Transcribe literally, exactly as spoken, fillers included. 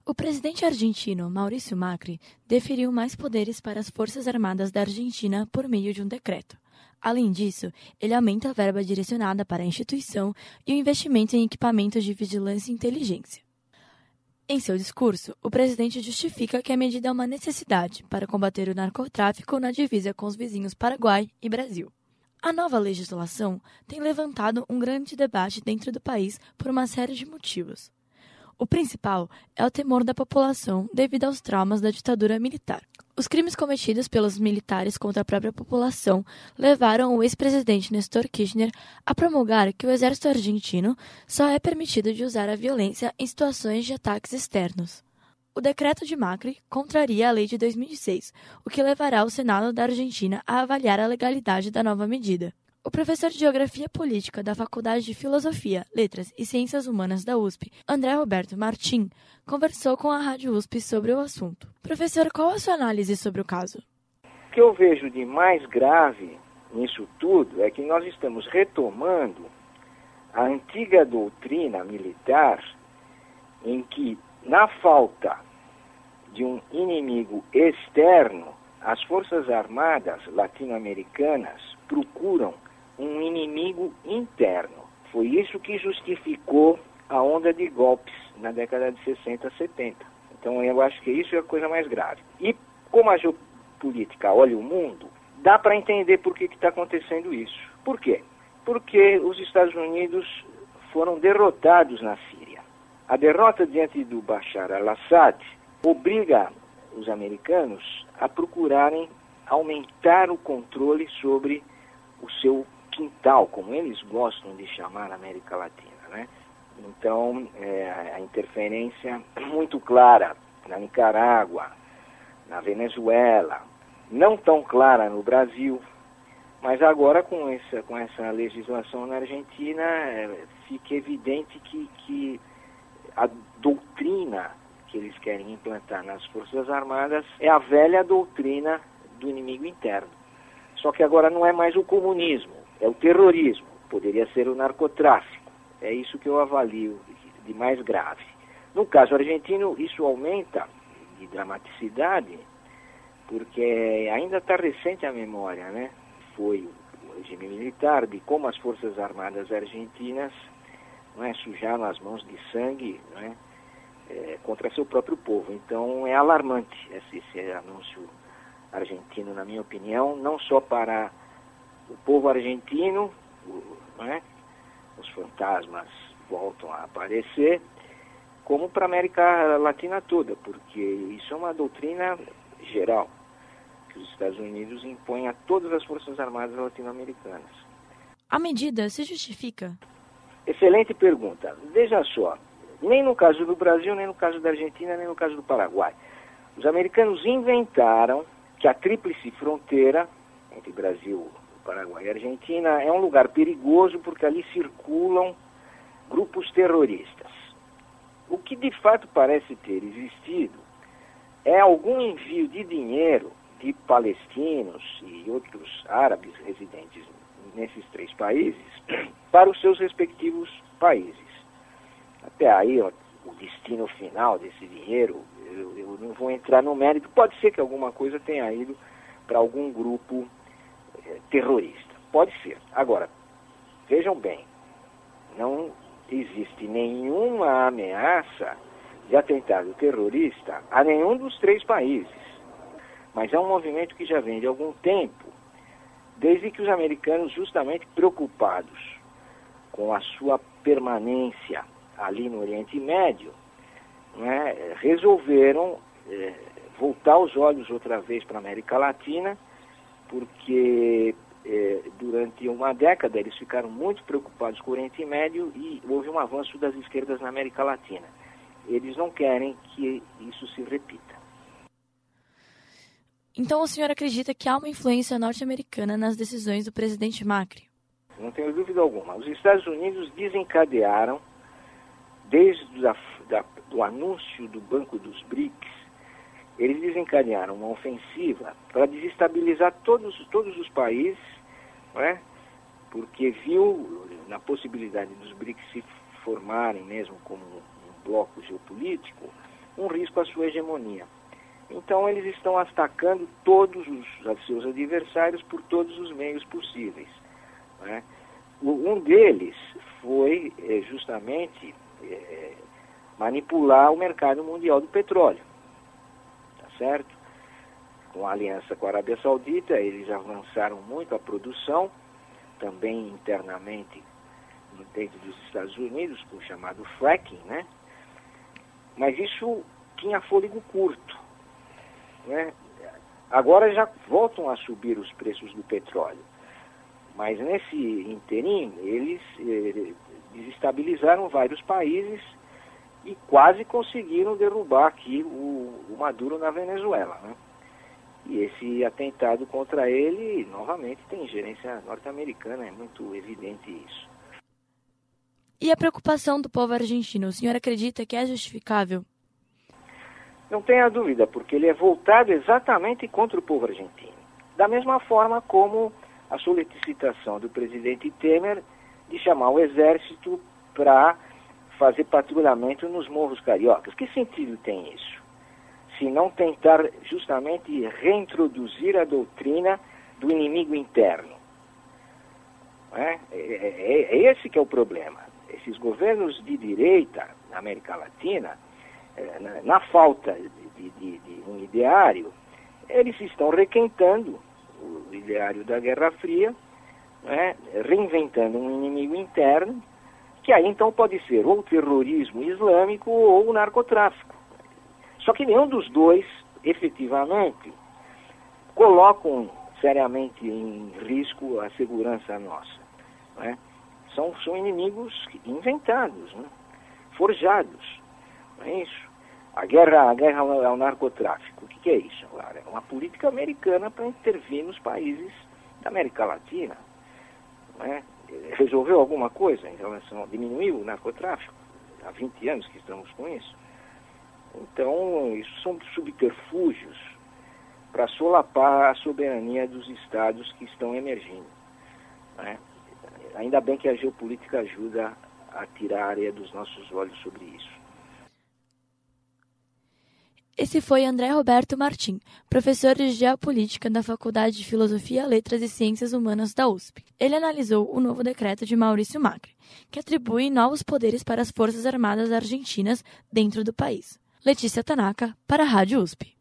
O presidente argentino Maurício Macri deferiu mais poderes para as Forças Armadas da Argentina por meio de um decreto. Além disso, ele aumenta a verba direcionada para a instituição e o investimento em equipamentos de vigilância e inteligência. Em seu discurso, o presidente justifica que a medida é uma necessidade para combater o narcotráfico na divisa com os vizinhos Paraguai e Brasil. A nova legislação tem levantado um grande debate dentro do país por uma série de motivos. O principal é o temor da população devido aos traumas da ditadura militar. Os crimes cometidos pelos militares contra a própria população levaram o ex-presidente Néstor Kirchner a promulgar que o exército argentino só é permitido de usar a violência em situações de ataques externos. O decreto de Macri contraria a lei de dois mil e seis, o que levará o Senado da Argentina a avaliar a legalidade da nova medida. O professor de Geografia Política da Faculdade de Filosofia, Letras e Ciências Humanas da U S P, André Roberto Martim, conversou com a Rádio U S P sobre o assunto. Professor, qual a sua análise sobre o caso? O que eu vejo de mais grave nisso tudo é que nós estamos retomando a antiga doutrina militar em que, na falta de um inimigo externo, as Forças Armadas latino-americanas procuram um inimigo interno. Foi isso que justificou a onda de golpes na década de sessenta, setenta. Então eu acho que isso é a coisa mais grave. E como a geopolítica olha o mundo, dá para entender por que está acontecendo isso. Por quê? Porque os Estados Unidos foram derrotados na Síria. A derrota diante do Bashar al-Assad obriga os americanos a procurarem aumentar o controle sobre o seu quintal, como eles gostam de chamar a América Latina, né? Então, é, a interferência muito clara na Nicarágua, na Venezuela, não tão clara no Brasil, mas agora com essa, com essa legislação na Argentina, é, fica evidente que, que a doutrina que eles querem implantar nas Forças Armadas é a velha doutrina do inimigo interno. Só que agora não é mais o comunismo, é o terrorismo, poderia ser o narcotráfico. É isso que eu avalio de mais grave. No caso argentino, isso aumenta de dramaticidade, porque ainda está recente a memória, né? Foi o regime militar, de como as Forças Armadas argentinas, não é, sujaram as mãos de sangue, não é, é, contra seu próprio povo. Então é alarmante esse, esse anúncio argentino, na minha opinião, não só para o povo argentino, não é? Os fantasmas voltam a aparecer, como para a América Latina toda, porque isso é uma doutrina geral que os Estados Unidos impõem a todas as Forças Armadas latino-americanas. A medida se justifica? Excelente pergunta. Veja só, nem no caso do Brasil, nem no caso da Argentina, nem no caso do Paraguai. Os americanos inventaram que a tríplice fronteira entre Brasil, Paraguai e Argentina é um lugar perigoso porque ali circulam grupos terroristas. O que de fato parece ter existido é algum envio de dinheiro de palestinos e outros árabes residentes nesses três países para os seus respectivos países. Até aí, ó, o destino final desse dinheiro, eu, eu não vou entrar no mérito, pode ser que alguma coisa tenha ido para algum grupo eh, terrorista, pode ser. Agora, vejam bem, não existe nenhuma ameaça de atentado terrorista a nenhum dos três países, mas é um movimento que já vem de algum tempo, desde que os americanos, justamente preocupados com a sua permanência ali no Oriente Médio, né, resolveram é, voltar os olhos outra vez para a América Latina, porque é, durante uma década eles ficaram muito preocupados com o Oriente Médio e houve um avanço das esquerdas na América Latina. Eles não querem que isso se repita. Então o senhor acredita que há uma influência norte-americana nas decisões do presidente Macri? Não tenho dúvida alguma. Os Estados Unidos desencadearam, desde a, da, do anúncio do Banco dos BRICS, eles desencadearam uma ofensiva para desestabilizar todos, todos os países, não é? Porque viu na possibilidade dos BRICS se formarem mesmo como um bloco geopolítico, um risco à sua hegemonia. Então eles estão atacando todos os seus adversários por todos os meios possíveis, né? Um deles foi é, justamente é, manipular o mercado mundial do petróleo, tá certo? Com a aliança com a Arábia Saudita, eles avançaram muito a produção, também internamente dentro dos Estados Unidos, com o chamado fracking, né? Mas isso tinha fôlego curto, né? Agora já voltam a subir os preços do petróleo, mas nesse interim eles eh, desestabilizaram vários países e quase conseguiram derrubar aqui o, o Maduro na Venezuela, né? E esse atentado contra ele, novamente, tem ingerência norte-americana, é muito evidente isso. E a preocupação do povo argentino, o senhor acredita que é justificável? Não tenha dúvida, porque ele é voltado exatamente contra o povo argentino. Da mesma forma como a solicitação do presidente Temer de chamar o exército para fazer patrulhamento nos morros cariocas. Que sentido tem isso? Se não tentar justamente reintroduzir a doutrina do inimigo interno. É, é, é esse que é o problema. Esses governos de direita na América Latina, na, na falta de, de, de um ideário, eles estão requentando o ideário da Guerra Fria, né, reinventando um inimigo interno, que aí então pode ser ou o terrorismo islâmico ou o narcotráfico. Só que nenhum dos dois, efetivamente, colocam seriamente em risco a segurança nossa, né? São, são inimigos inventados, né? Forjados, não é isso? A guerra, a guerra ao narcotráfico, o que, que é isso? É uma política americana para intervir nos países da América Latina, não é? Resolveu alguma coisa em relação a diminuir o narcotráfico? Há vinte anos que estamos com isso. Então, isso são subterfúgios para solapar a soberania dos estados que estão emergindo, né? Ainda bem que a geopolítica ajuda a tirar a areia dos nossos olhos sobre isso. Esse foi André Roberto Martim, professor de Geopolítica da Faculdade de Filosofia, Letras e Ciências Humanas da U S P. Ele analisou o novo decreto de Maurício Macri, que atribui novos poderes para as Forças Armadas Argentinas dentro do país. Letícia Tanaka, para a Rádio U S P.